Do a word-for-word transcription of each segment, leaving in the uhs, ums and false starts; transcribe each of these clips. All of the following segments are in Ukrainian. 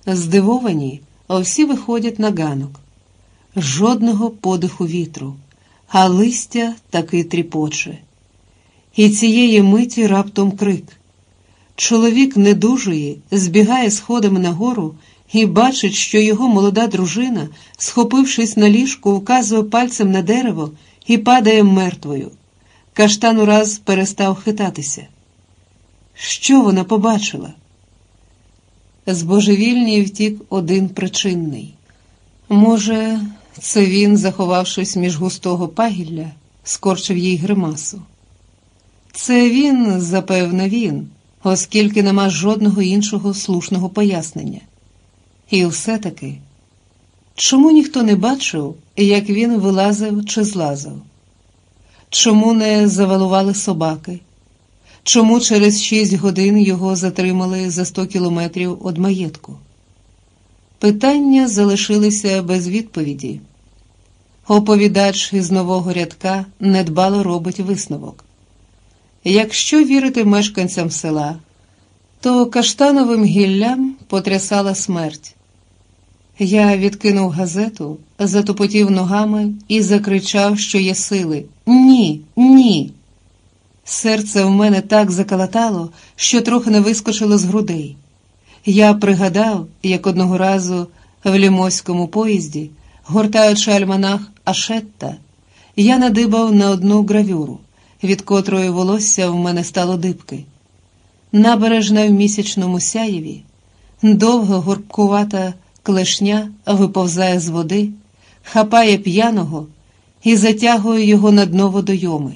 Здивовані, всі виходять на ганок. Жодного подиху вітру, а листя таки тріпоче. І цієї миті раптом крик. Чоловік недужої збігає сходами нагору і бачить, що його молода дружина, схопившись на ліжку, вказує пальцем на дерево і падає мертвою. Каштан ураз перестав хитатися. Що вона побачила? З божевільні втік один причинний. Може, це він, заховавшись між густого пагілля, скорчив їй гримасу. Це він, запевне, він, оскільки нема жодного іншого слушного пояснення. І все-таки, чому ніхто не бачив, як він вилазив чи злазив? Чому не завалували собаки? Чому через шість годин його затримали за сто кілометрів від маєтку? Питання залишилися без відповіді. Оповідач із нового рядка недбало робить висновок. Якщо вірити мешканцям села, то каштановим гіллям потрясала смерть. Я відкинув газету, затупотів ногами і закричав, що є сили. Ні, ні! Серце в мене так закалатало, що трохи не вискочило з грудей. Я пригадав, як одного разу в лімоському поїзді, гортаючи альманах Ашетта, я надибав на одну гравюру, від котрої волосся в мене стало дибки. Набережна в місячному сяєві, довга горбкувата клешня виповзає з води, хапає п'яного і затягує його на дно водойоми.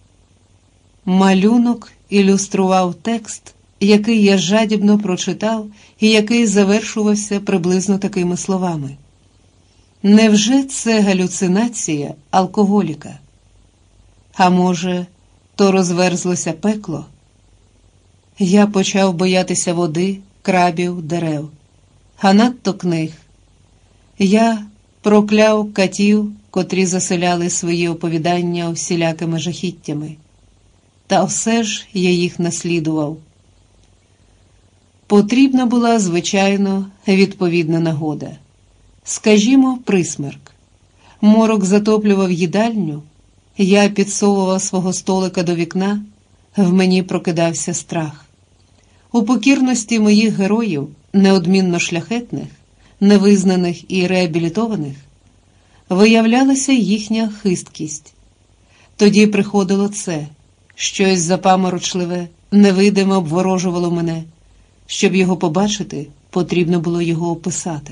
Малюнок ілюстрував текст, який я жадібно прочитав і який завершувався приблизно такими словами. Невже це галюцинація алкоголіка? А може, то розверзлося пекло? Я почав боятися води, крабів, дерев, а надто книг. Я прокляв катів, котрі заселяли свої оповідання всілякими жахіттями. Та все ж я їх наслідував. Потрібна була, звичайно, відповідна нагода. Скажімо, присмерк. Морок затоплював їдальню, я підсовував свого столика до вікна, в мені прокидався страх. У покірності моїх героїв, неодмінно шляхетних, невизнаних і реабілітованих, виявлялася їхня хисткість. Тоді приходило це, щось запаморочливе, невидиме обворожувало мене. Щоб його побачити, потрібно було його описати.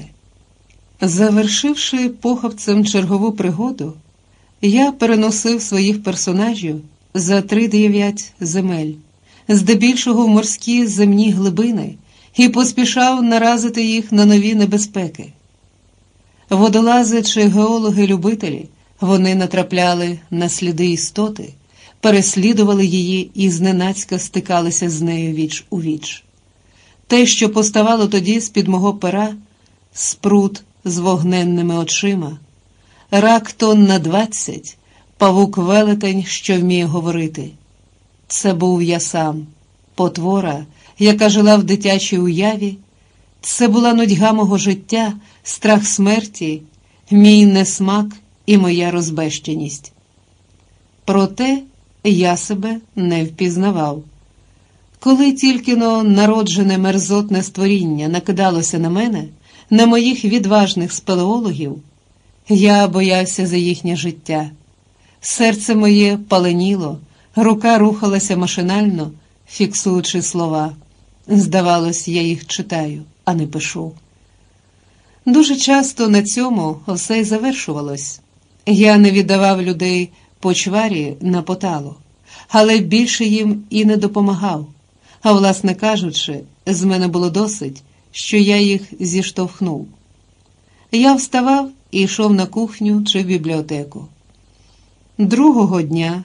Завершивши похапцем чергову пригоду, я переносив своїх персонажів за три дев'ять земель, здебільшого в морські земні глибини, і поспішав наразити їх на нові небезпеки. Водолази чи геологи-любителі, вони натрапляли на сліди істоти, переслідували її і зненацька стикалися з нею віч у віч. Те, що поставало тоді з-під мого пера, спрут з вогненними очима, рак тонн на двадцять, павук-велетень, що вміє говорити. Це був я сам, потвора, яка жила в дитячій уяві. Це була нудьга мого життя, страх смерті, мій несмак і моя розбещеність. Проте я себе не впізнавав. Коли тільки-но народжене мерзотне створіння накидалося на мене, на моїх відважних спелеологів, я боявся за їхнє життя. Серце моє паленіло, рука рухалася машинально, фіксуючи слова. Здавалось, я їх читаю, а не пишу. Дуже часто на цьому все й завершувалось. Я не віддавав людей по чварі на поталу, але більше їм і не допомагав. А власне кажучи, з мене було досить, що я їх зіштовхнув. Я вставав і йшов на кухню чи в бібліотеку. Другого дня,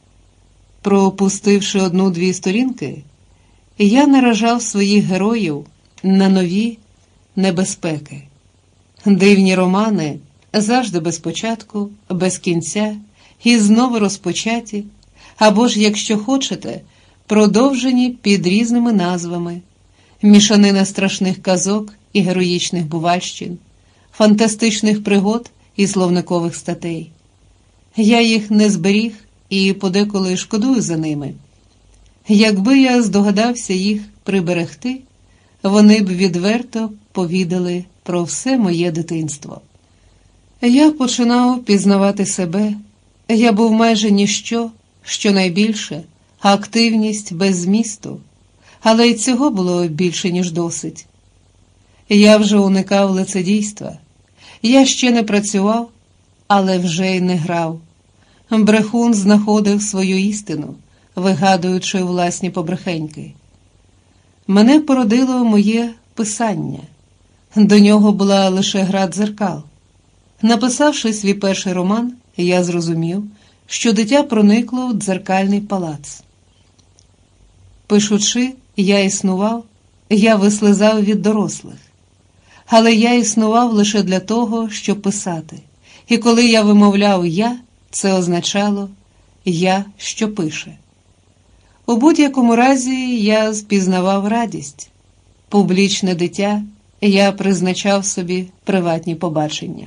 пропустивши одну-дві сторінки, я наражав своїх героїв на нові небезпеки. Дивні романи завжди без початку, без кінця і знову розпочаті, або ж, якщо хочете, продовжені під різними назвами, мішанина страшних казок і героїчних бувальщин, фантастичних пригод і словникових статей. Я їх не зберіг і подеколи шкодую за ними. Якби я здогадався їх приберегти, вони б відверто повідали про все моє дитинство. Я починав пізнавати себе. Я був майже ніщо, що найбільше – активність без змісту, але й цього було більше, ніж досить. Я вже уникав лицедійства. Я ще не працював, але вже й не грав. Брехун знаходив свою істину, вигадуючи власні побрехеньки. Мене породило моє писання. До нього була лише гра дзеркал. Написавши свій перший роман, я зрозумів, що дитя проникло в дзеркальний палац. Пишучи, я існував, я вислизав від дорослих. Але я існував лише для того, щоб писати. І коли я вимовляв «я», це означало «я, що пише». У будь-якому разі я спізнавав радість. Публічне дитя, я призначав собі приватні побачення.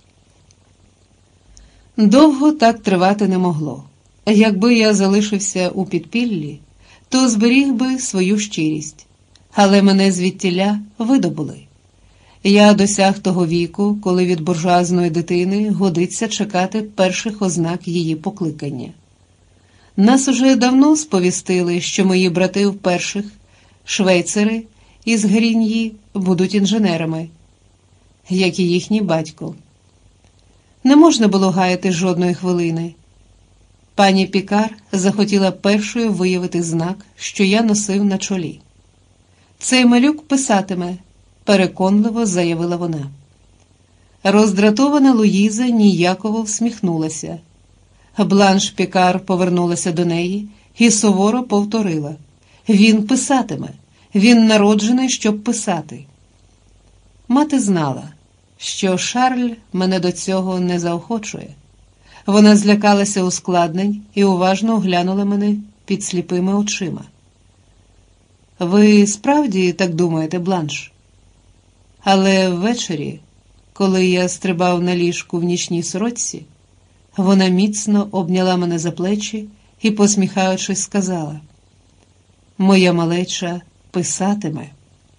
Довго так тривати не могло. Якби я залишився у підпіллі, то зберіг би свою щирість. Але мене звідтіля видобули. Я досяг того віку, коли від буржуазної дитини годиться чекати перших ознак її покликання. Нас уже давно сповістили, що мої брати вперших, швейцари із Гріньї, будуть інженерами, як і їхній батько. Не можна було гаяти жодної хвилини. Пані Пікар захотіла першою виявити знак, що я носив на чолі. «Цей малюк писатиме», – переконливо заявила вона. Роздратована Луїза ніяково всміхнулася. Бланш Пікар повернулася до неї і суворо повторила: «Він писатиме, він народжений, щоб писати». Мати знала, що Шарль мене до цього не заохочує. Вона злякалася ускладнень і уважно оглянула мене під сліпими очима. «Ви справді так думаєте, Бланш?» Але ввечері, коли я стрибав на ліжку в нічній сорочці, вона міцно обняла мене за плечі і, посміхаючись, сказала: «Моя малеча писатиме».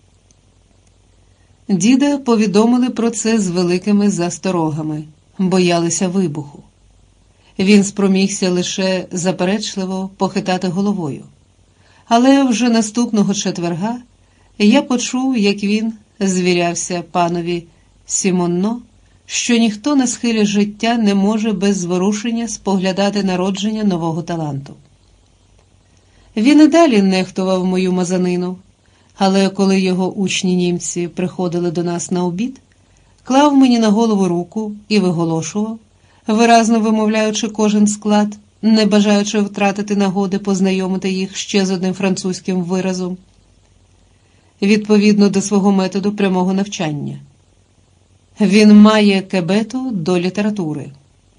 Діда повідомили про це з великими засторогами, боялися вибуху. Він спромігся лише заперечливо похитати головою. Але вже наступного четверга я почув, як він звірявся панові Сімонно, що ніхто на схилі життя не може без зворушення споглядати народження нового таланту. Він і далі нехтував мою мазанину, але коли його учні-німці приходили до нас на обід, клав мені на голову руку і виголошував, виразно вимовляючи кожен склад, не бажаючи втратити нагоди познайомити їх ще з одним французьким виразом, відповідно до свого методу прямого навчання. Він має кебету до літератури.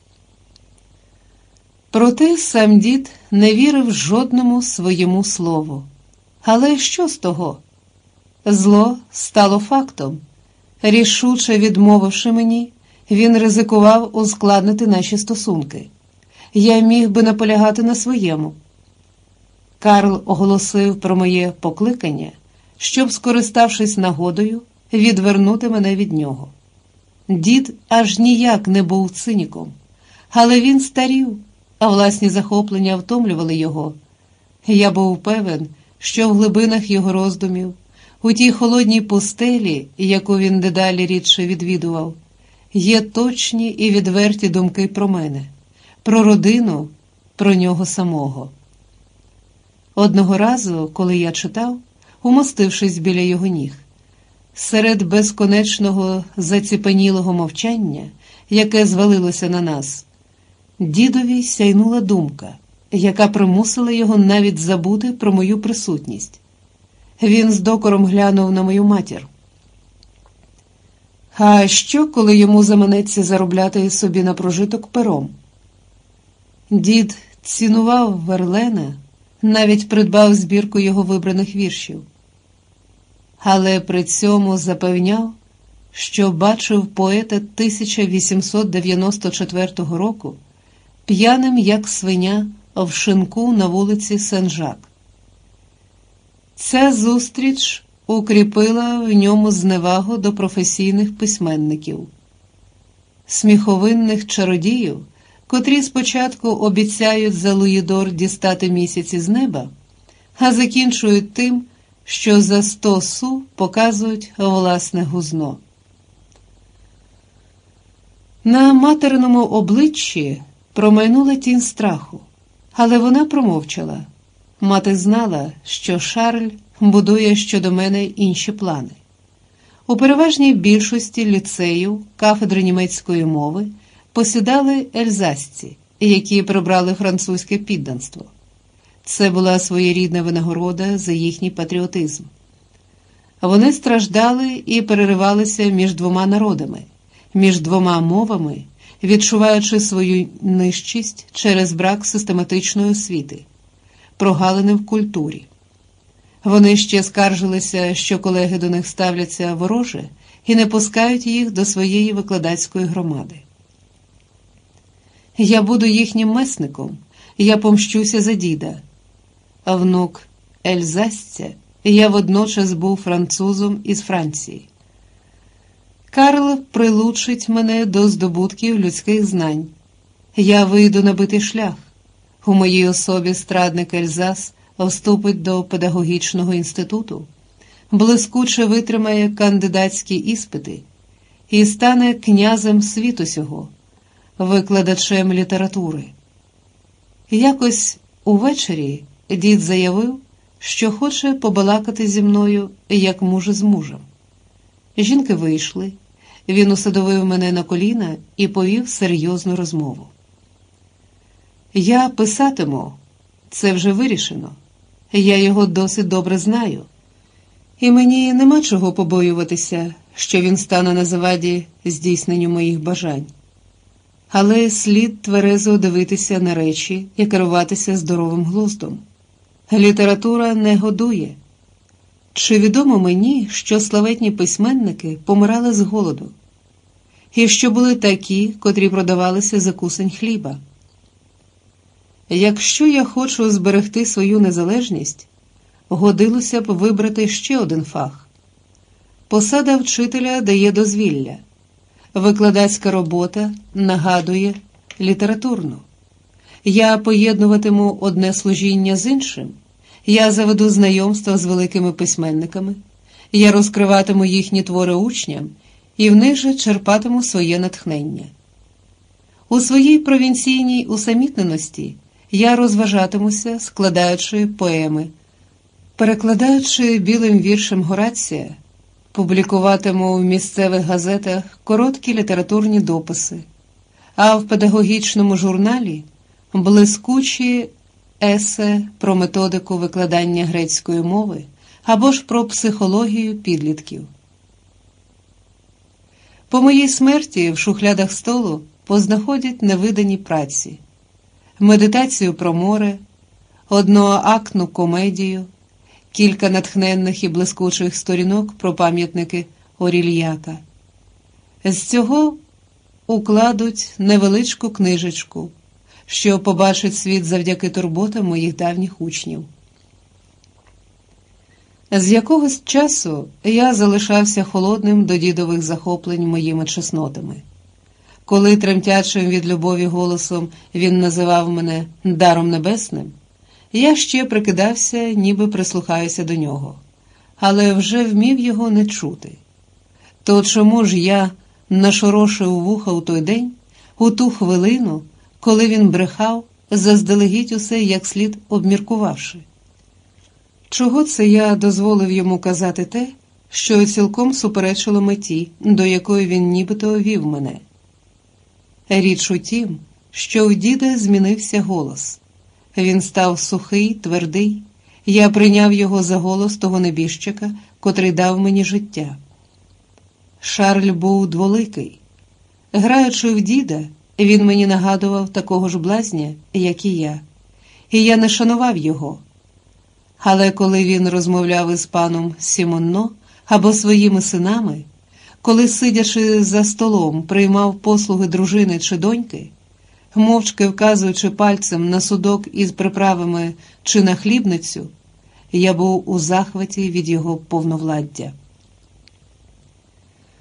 Проте сам дід не вірив жодному своєму слову. Але що з того? Зло стало фактом. Рішуче відмовивши мені, він ризикував ускладнити наші стосунки. Я міг би наполягати на своєму. Карл оголосив про моє покликання, щоб, скориставшись нагодою, відвернути мене від нього. Дід аж ніяк не був циніком, але він старів, а власні захоплення втомлювали його. Я був певен, що в глибинах його роздумів, у тій холодній пустелі, яку він дедалі рідше відвідував, є точні і відверті думки про мене, про родину, про нього самого. Одного разу, коли я читав, умостившись біля його ніг, серед безконечного заціпенілого мовчання, яке звалилося на нас, дідові сяйнула думка, яка примусила його навіть забути про мою присутність. Він з докором глянув на мою матір. А що, коли йому заманеться заробляти собі на прожиток пером? Дід цінував Верлена, навіть придбав збірку його вибраних віршів. але при цьому запевняв, що бачив поета тисяча вісімсот дев'яносто четвертого року п'яним, як свиня, в шинку на вулиці Сен-Жак. Ця зустріч укріпила в ньому зневагу до професійних письменників, сміховинних чародіїв, котрі спочатку обіцяють за луїдор дістати місяць із неба, а закінчують тим, що за сто су показують власне гузно. На материному обличчі промайнула тінь страху, але вона промовчала. Мати знала, що Шарль будує щодо мене інші плани. У переважній більшості ліцеїв кафедри німецької мови посідали ельзасці, які прибрали французьке підданство. Це була своєрідна винагорода за їхній патріотизм. Вони страждали і переривалися між двома народами, між двома мовами, відчуваючи свою нижчість через брак систематичної освіти, прогалини в культурі. Вони ще скаржилися, що колеги до них ставляться вороже і не пускають їх до своєї викладацької громади. Я буду їхнім месником, я помщуся за діда. А внук ельзасця, я водночас був французом із Франції. Карл прилучить мене до здобутків людських знань. Я вийду на битий шлях. У моїй особі страдник Ельзас вступить до педагогічного інституту, блискуче витримає кандидатські іспити і стане князем світу сього, викладачем літератури. Якось увечері дід заявив, що хоче побалакати зі мною, як муж з мужем. Жінки вийшли, він усадовив мене на коліна і повів серйозну розмову. Я писатиму, це вже вирішено, я його досить добре знаю, і мені нема чого побоюватися, що він стане на заваді здійсненню моїх бажань. Але слід тверезо дивитися на речі і керуватися здоровим глуздом. Література не годує. Чи відомо мені, що славетні письменники помирали з голоду? І що були такі, котрі продавалися за кусень хліба? Якщо я хочу зберегти свою незалежність, годилося б вибрати ще один фах. Посада вчителя дає дозвілля. Викладацька робота нагадує літературну. Я поєднуватиму одне служіння з іншим. Я заведу знайомства з великими письменниками. Я розкриватиму їхні твори учням і в них же черпатиму своє натхнення. У своїй провінційній усамітненості я розважатимуся, складаючи поеми, перекладаючи білим віршем Горація, публікуватиму в місцевих газетах короткі літературні дописи, а в педагогічному журналі блискучі есе про методику викладання грецької мови або ж про психологію підлітків. По моїй смерті в шухлядах столу познаходять невидані праці, медитацію про море, одноактну комедію, кілька натхненних і блискучих сторінок про пам'ятники Орільяка. З цього укладуть невеличку книжечку, що побачить світ завдяки турботам моїх давніх учнів. З якогось часу я залишався холодним до дідових захоплень моїми чеснотами. Коли тремтячим від любові голосом він називав мене «даром небесним», я ще прикидався, ніби прислухаюся до нього, але вже вмів його не чути. То чому ж я нашорошив вуха у той день, у ту хвилину, коли він брехав, заздалегідь усе як слід обміркувавши? Чого це я дозволив йому казати те, що цілком суперечило меті, до якої він нібито вів мене? Річ у тім, що у діда змінився голос. Він став сухий, твердий. Я прийняв його за голос того небіжчика, котрий дав мені життя. Шарль був дволикий. Граючи в діда, він мені нагадував такого ж блазня, як і я, і я не шанував його. Але коли він розмовляв із паном Сімонно, або своїми синами, коли, сидячи за столом, приймав послуги дружини чи доньки, мовчки вказуючи пальцем на судок із приправами чи на хлібницю, я був у захваті від його повновладдя.